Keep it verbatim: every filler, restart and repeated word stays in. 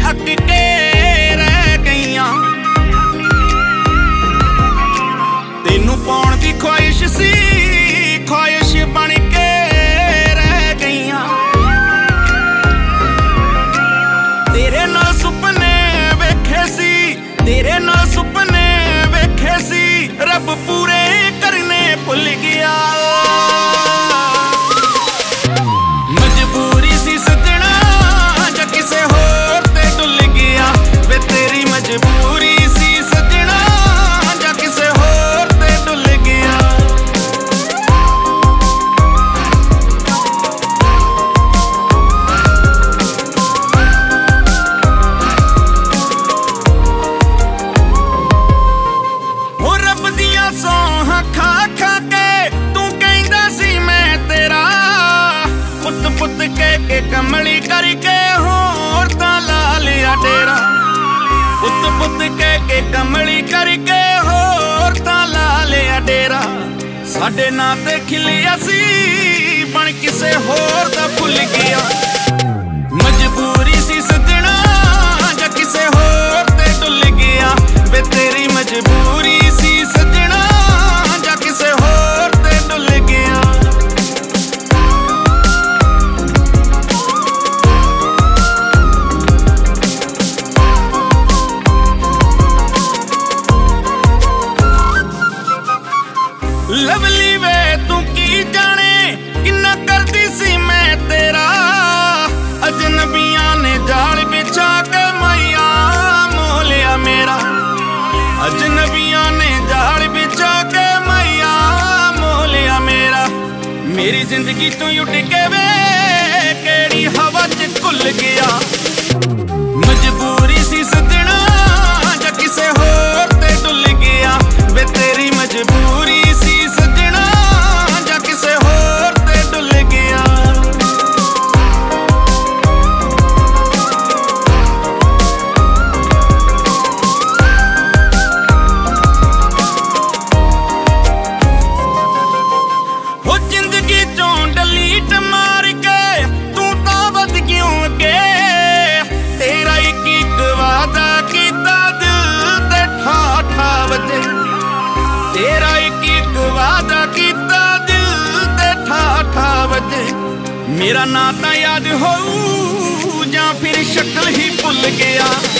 ਅੱਕ ਕੇ ਰਹਿ ਗਈਆਂ। ਤੈਨੂੰ ਪਾਉਣ ਦੀ ਖੁਆਇਸ਼ ਸੀ, ਖੁਆਇਸ਼ ਬਣ ਕੇ ਰਹਿ ਗਈਆਂ। ਤੇਰੇ ਨਾਲ ਸੁਪਨੇ ਵੇਖੇ ਸੀ, ਤੇਰੇ ਨਾਲ ਸੁਪਨੇ ਵੇਖੇ ਸੀ, ਰੱਬ ਪੂਰੇ ਕਰਨੇ ਭੁੱਲ ਗਿਆ। ਮਜਬੂਰੀ ਸੀ ਸਜਣਾ ਜਾਂ ਕਿਸੇ ਹੋਰ ਤੇ ਡੁੱਲ ਗਿਆ ਵੇ, ਤੇਰੀ ਮਜਬੂਰੀ ਸੀ ਸਜਣਾ ਜਾਂ ਕਿਸੇ ਹੋਰ ਤੇ ਡੁੱਲ ਗਿਆ। ਹੋ ਰੱਬ ਦੀਆਂ ਸੌਹਾਂ ਖਾ ਖਾ ਕੇ ਤੂੰ ਕਹਿੰਦਾ ਸੀ ਮੈਂ ਤੇਰਾ, ਪੁੱਤ ਪੁੱਤ ਕਹਿ ਕੇ ਕਮਲੀ ਕਰਕੇ ਹੋਰ ਤਾਂ ਲਾ ਲਿਆ ਡੇਰਾ। ਪੁੱਤ ਪੁੱਤ ਕਹਿ ਕੇ ਕਮਲੀ ਕਰਕੇ ਹੋਰ ਤਾਂ ਲਾ ਲਿਆ ਡੇਰਾ। ਸਾਡੇ ਨਾਂ ਤੇ ਖਿਲਿਆ ਸੀ ਬਣ ਕਿਸੇ ਹੋਰ ਦਾ ਭੁੱਲ ਗਿਆ। ਮਜਬੂਰੀ ਸੀ ਸਜਣਾ ਜਾਂ ਕਿਸੇ ਹੋਰ ਤੇ ਡੁੱਲ ਗਿਆ ਵੇ, ਤੇਰੀ ਮਜਬੂਰੀ ਸੀ ਸਜਣਾ ਜਾਂ ਕਿਸੇ ਹੋਰ ਤੇ ਡੁੱਲ ਗਿਆ। ਲਵਲੀ ਵੇ ਤੂੰ ਕੀ ਜਾਣੇ ਕਿੰਨਾ ਕਰਦੀ ਸੀ ਮੈਂ ਤੇਰਾ, ਅਜਨਬੀਆਂ ਨੇ ਜਾਲ ਵਿਛਾ ਕੇ ਮਾਇਆ ਮੋਹ ਲਿਆ ਮੇਰਾ। ਅਜਨਬੀਆਂ ਨੇ ਜਾਲ ਵਿਛਾ ਕੇ ਮਾਇਆ ਮੋਹ ਲਿਆ ਮੇਰਾ। ਮੇਰੀ ਜ਼ਿੰਦਗੀ ਤੋਂ ਉੱਡ ਕੇ ਵੇ ਕਿਹੜੀ ਹਵਾ 'ਚ ਘੁੱਲ ਗਿਆ। ਮਜਬੂਰੀ ਸੀ ਸਜਣਾ ਜਾਂ ਕਿਸੇ ਹੋਰ ਤੇ ਡੁੱਲ ਗਿਆ ਵੇ, ਤੇਰੀ ਮਜਬੂਰੀ ਸੀ ਸਜਣਾ ਜਾਂ ਕਿਸੇ ਹੋਰ ਤੇ ਡੁੱਲ ਗਿਆ। ਹੋ ਜ਼ਿੰਦਗੀ ਚੋਂ ਡਲੀਟ ਮਾਰ ਕੇ ਤੂੰ ਤਾਂ ਵੱਧ ਕਿਉਂ ਅੱਗੇ, ਤੇਰਾ ਇੱਕ ਇੱਕ ਵਾਦਾ ਕੀਤਾ ਦਿਲ ਤੇ ਠਾ ਠਾ ਵੱਜੇ। ਤੇਰਾ ਇੱਕ ਇੱਕ ਵਾਦਾ ਕੀਤਾ ਦਿਲ ਤੇ ਠਾ ਠਾ ਵੱਜੇ। ਮੇਰਾ ਨਾਂ ਤਾਂ ਯਾਦ ਹੋਊ ਜਾਂ ਫਿਰ ਸ਼ਕਲ ਹੀ ਭੁੱਲ ਗਿਆ।